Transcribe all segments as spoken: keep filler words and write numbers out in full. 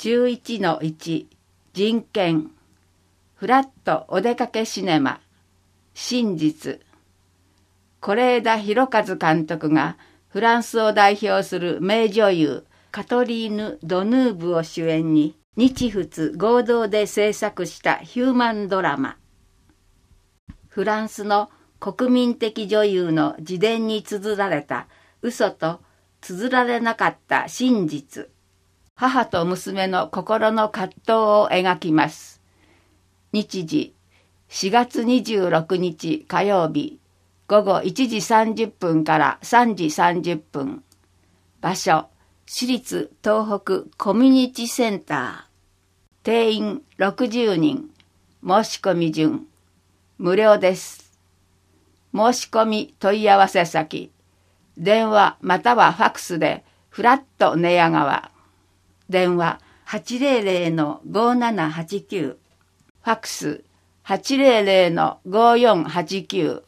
じゅういちのいち 人権フラットお出かけシネマ真実是枝裕和監督がフランスを代表する名女優カトリーヌ・ドヌーブを主演に日仏合同で制作したヒューマンドラマ。フランスの国民的女優の自伝に綴られた嘘と綴られなかった真実。母と娘の心の葛藤を描きます。日時しがつにじゅうろくにち火曜日ごごいちじさんじゅっぷんからさんじさんじゅっぷん。場所私立東北コミュニティセンター。定員ろくじゅうにん。申し込み順無料です。申し込み問い合わせ先電話またはファクスでフラット寝屋川。電話 はちぜろぜろのごーななはちきゅう。ファクス はちぜろぜろのごーよんはちきゅう。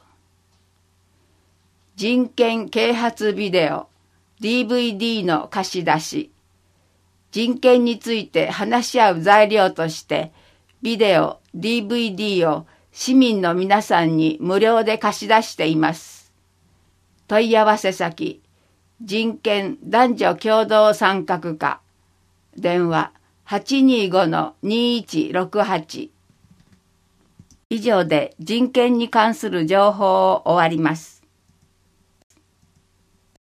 人権啓発ビデオ ディーブイディー の貸し出し。人権について話し合う材料としてビデオ ディーブイディー を市民の皆さんに無料で貸し出しています。問い合わせ先人権男女共同参画課。電話 はちにーごのにいちろくはち。以上で人権に関する情報を終わります。